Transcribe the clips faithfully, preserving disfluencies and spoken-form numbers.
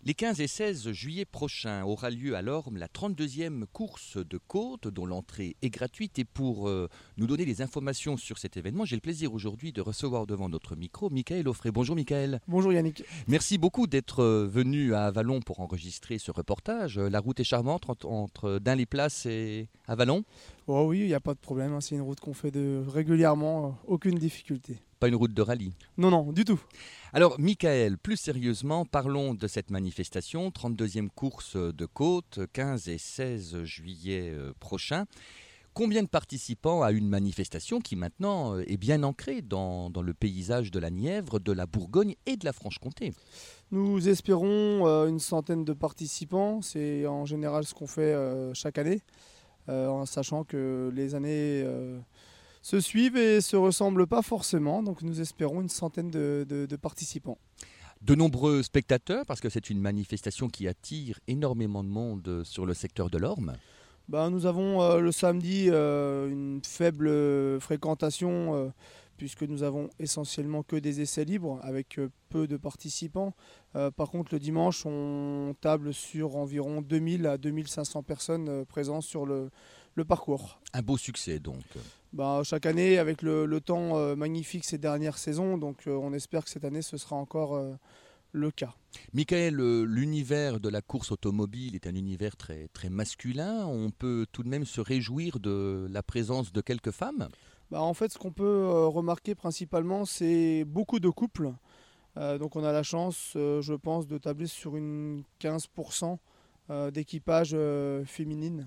Les quinze et seize juillet prochains aura lieu à l'Orme la trente-deuxième course de côte dont l'entrée est gratuite. Et pour euh, nous donner des informations sur cet événement, j'ai le plaisir aujourd'hui de recevoir devant notre micro Michael Offray. Bonjour Michael. Bonjour Yannick. Merci beaucoup d'être venu à Avallon pour enregistrer ce reportage. La route est charmante entre, entre Dun-les-Places et Avallon. Oh oui, il n'y a pas de problème, hein. C'est une route qu'on fait de régulièrement, euh, aucune difficulté. Pas une route de rallye. Non, non, du tout. Alors Michael, plus sérieusement, parlons de cette manifestation, trente-deuxième course de côte, quinze et seize juillet prochain. Combien de participants à une manifestation qui maintenant est bien ancrée dans, dans le paysage de la Nièvre, de la Bourgogne et de la Franche-Comté? Nous espérons euh, une centaine de participants. C'est en général ce qu'on fait euh, chaque année, euh, en sachant que les années euh, se suivent et se ressemblent pas forcément. Donc nous espérons une centaine de, de, de participants. De nombreux spectateurs, parce que c'est une manifestation qui attire énormément de monde sur le secteur de l'Orme. Ben, nous avons euh, le samedi euh, une faible euh, fréquentation euh, puisque nous avons essentiellement que des essais libres avec euh, peu de participants. Euh, par contre, le dimanche, on table sur environ deux mille à deux mille cinq cents personnes euh, présentes sur le, le parcours. Un beau succès donc. Ben, chaque année, avec le, le temps euh, magnifique ces dernières saisons, donc euh, on espère que cette année, ce sera encore euh, le cas. Michael, l'univers de la course automobile est un univers très, très masculin. On peut tout de même se réjouir de la présence de quelques femmes. Bah, en fait, ce qu'on peut euh, remarquer principalement, c'est beaucoup de couples. Euh, donc on a la chance, euh, je pense, de tabler sur une quinze pour cent euh, d'équipage euh, féminine.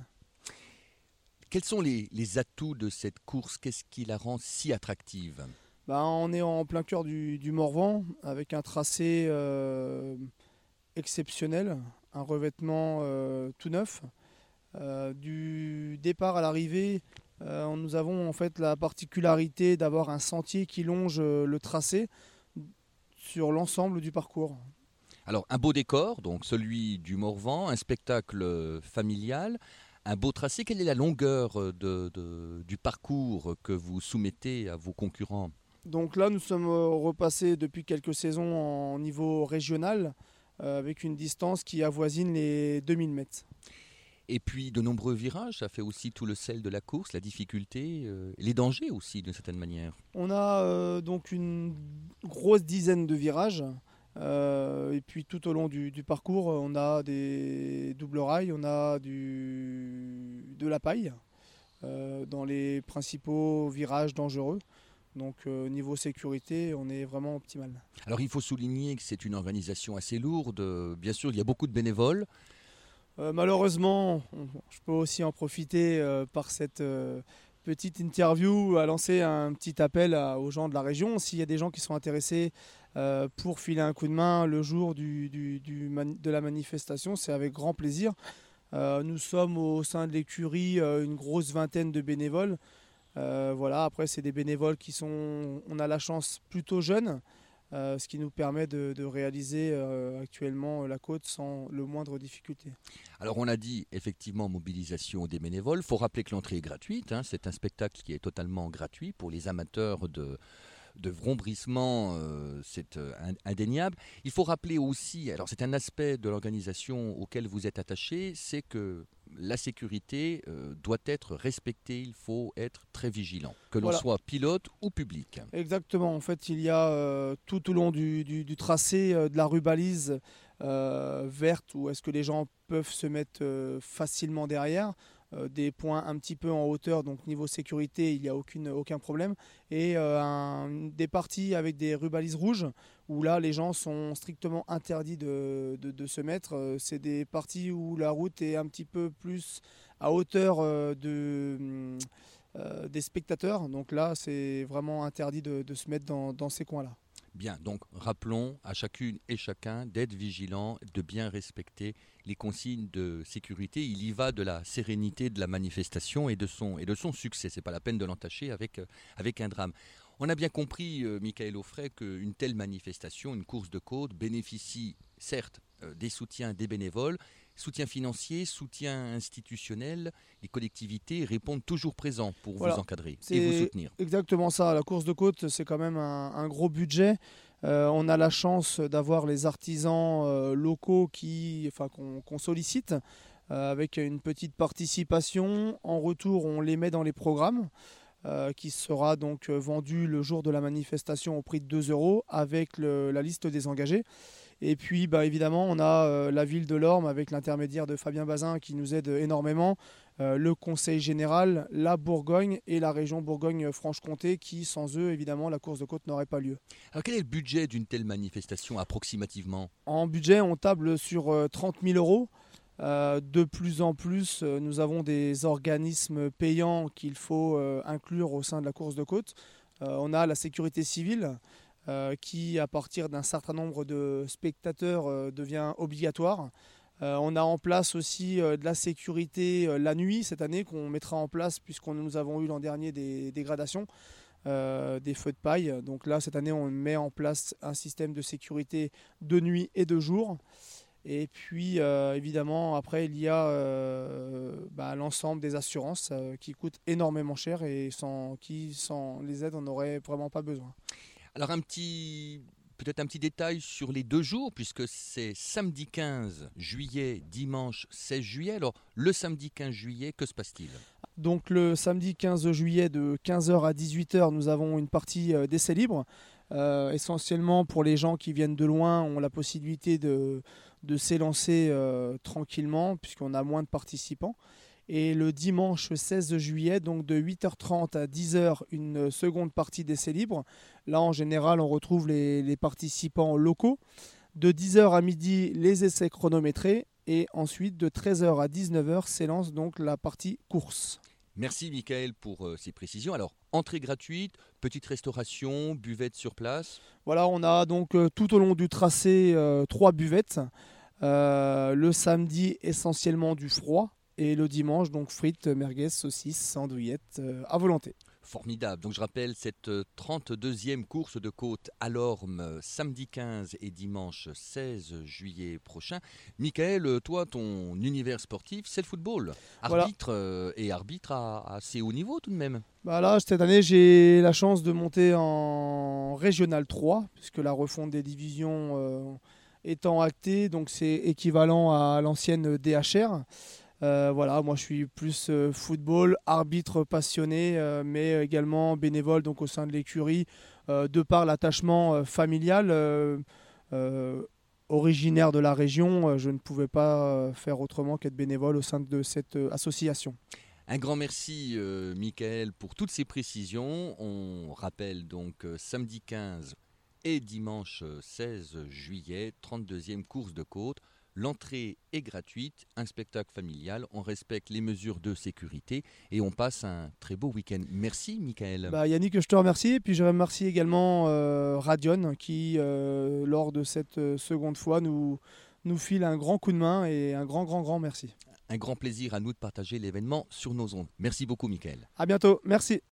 Quels sont les, les atouts de cette course? Qu'est-ce qui la rend si attractive? Bah, on est en plein cœur du, du Morvan, avec un tracé euh, exceptionnel, un revêtement euh, tout neuf. Euh, du départ à l'arrivée, euh, nous avons en fait la particularité d'avoir un sentier qui longe euh, le tracé sur l'ensemble du parcours. Alors un beau décor, donc celui du Morvan, un spectacle familial, un beau tracé. Quelle est la longueur de, de, du parcours que vous soumettez à vos concurrents? Donc là, nous sommes repassés depuis quelques saisons en niveau régional, euh, avec une distance qui avoisine les deux mille mètres. Et puis de nombreux virages, ça fait aussi tout le sel de la course, la difficulté, euh, les dangers aussi d'une certaine manière. On a euh, donc une grosse dizaine de virages, euh, et puis tout au long du, du parcours, on a des doubles rails, on a du, de la paille euh, dans les principaux virages dangereux. Donc euh, niveau sécurité, on est vraiment optimal. Alors il faut souligner que c'est une organisation assez lourde. Bien sûr, il y a beaucoup de bénévoles. Euh, malheureusement, je peux aussi en profiter euh, par cette euh, petite interview à lancer un petit appel à, aux gens de la région. S'il y a des gens qui sont intéressés euh, pour filer un coup de main le jour du, du, du mani- de la manifestation, c'est avec grand plaisir. Euh, nous sommes au sein de l'écurie euh, une grosse vingtaine de bénévoles. Euh, voilà, après c'est des bénévoles qui sont, on a la chance, plutôt jeunes, euh, ce qui nous permet de, de réaliser euh, actuellement la côte sans le moindre difficulté. Alors on a dit effectivement mobilisation des bénévoles. Il faut rappeler que l'entrée est gratuite, hein. C'est un spectacle qui est totalement gratuit pour les amateurs de, de vrombrissement, euh, c'est euh, indéniable. Il faut rappeler aussi, alors c'est un aspect de l'organisation auquel vous êtes attaché, c'est que la sécurité euh, doit être respectée, il faut être très vigilant, que l'on Voilà. soit pilote ou public. Exactement, en fait il y a euh, tout au long du, du, du tracé euh, de la rubalise euh, verte où est-ce que les gens peuvent se mettre euh, facilement derrière, euh, des points un petit peu en hauteur, donc niveau sécurité il n'y a aucune, aucun problème, et euh, un, des parties avec des rubalises rouges où là les gens sont strictement interdits de, de, de se mettre. Euh, c'est des parties où la route est un petit peu plus à hauteur euh, de... Euh, des spectateurs, donc là c'est vraiment interdit de, de se mettre dans, dans ces coins-là. Bien, donc rappelons à chacune et chacun d'être vigilant, de bien respecter les consignes de sécurité. Il y va de la sérénité de la manifestation et de son, et de son succès. Ce n'est pas la peine de l'entacher avec, avec un drame. On a bien compris, euh, Michael Offray, qu'une telle manifestation, une course de côte, bénéficie certes euh, des soutiens des bénévoles, soutien financier, soutien institutionnel. Les collectivités répondent toujours présents pour Voilà. vous encadrer C'est et vous soutenir. exactement ça. La course de côte, c'est quand même un, un gros budget. Euh, on a la chance d'avoir les artisans euh, locaux qui, enfin, qu'on, qu'on sollicite euh, avec une petite participation. En retour, on les met dans les programmes. Euh, qui sera donc vendu le jour de la manifestation au prix de deux euros avec le, la liste des engagés. Et puis bah, évidemment on a euh, la ville de Lorme avec l'intermédiaire de Fabien Bazin qui nous aide énormément, euh, le conseil général, la Bourgogne et la région Bourgogne-Franche-Comté qui sans eux évidemment la course de côte n'aurait pas lieu. Alors quel est le budget d'une telle manifestation approximativement? En budget on table sur euh, trente mille euros. Euh, de plus en plus, euh, nous avons des organismes payants qu'il faut euh, inclure au sein de la course de côte. Euh, on a la sécurité civile euh, qui, à partir d'un certain nombre de spectateurs, euh, devient obligatoire. Euh, on a en place aussi euh, de la sécurité euh, la nuit cette année qu'on mettra en place puisque nous avons eu l'an dernier des dégradations. Euh, des feux de paille. Donc là, cette année, on met en place un système de sécurité de nuit et de jour. Et puis, euh, évidemment, après, il y a euh, bah, l'ensemble des assurances euh, qui coûtent énormément cher et sans qui, sans les aides, on n'aurait vraiment pas besoin. Alors, un petit, peut-être un petit détail sur les deux jours, puisque c'est samedi quinze juillet, dimanche seize juillet. Alors, le samedi quinze juillet, que se passe-t-il ? Donc, le samedi quinze juillet, de quinze heures à dix-huit heures, nous avons une partie euh, d'essais libres. Euh, essentiellement, pour les gens qui viennent de loin, ont la possibilité de de s'élancer euh, tranquillement puisqu'on a moins de participants. Et le dimanche seize juillet, donc de huit heures trente à dix heures, une seconde partie d'essais libres. Là, en général, on retrouve les, les participants locaux. De dix heures à midi, les essais chronométrés. Et ensuite, de treize heures à dix-neuf heures, s'élance donc la partie course. Merci Michael pour euh, ces précisions. Alors, entrée gratuite, petite restauration, buvette sur place. Voilà, on a donc euh, tout au long du tracé euh, trois buvettes. Euh, le samedi, essentiellement du froid. Et le dimanche, donc frites, merguez, saucisses, andouillettes euh, à volonté. Formidable. Donc je rappelle cette trente-deuxième course de côte à Lorme, samedi quinze et dimanche seize juillet prochain. Michael, toi, ton univers sportif, c'est le football. Arbitre voilà. euh, et arbitre à assez haut niveau tout de même. Bah là, cette année, j'ai la chance de monter en Régional trois, puisque la refonte des divisions euh, étant actée, donc c'est équivalent à l'ancienne D H R. Euh, voilà, moi je suis plus euh, football, arbitre passionné, euh, mais également bénévole donc au sein de l'écurie, euh, de par l'attachement euh, familial. Euh, euh, originaire de la région, euh, je ne pouvais pas euh, faire autrement qu'être bénévole au sein de cette euh, association. Un grand merci euh, Michael pour toutes ces précisions. On rappelle donc euh, samedi quinze et dimanche seize juillet, trente-deuxième course de côte. L'entrée est gratuite, un spectacle familial, on respecte les mesures de sécurité et on passe un très beau week-end. Merci Michael. Bah, Yannick, je te remercie et puis je remercie également euh, Radion qui, euh, lors de cette seconde fois, nous, nous file un grand coup de main et un grand, grand, grand merci. Un grand plaisir à nous de partager l'événement sur nos ondes. Merci beaucoup Michael. À bientôt, merci.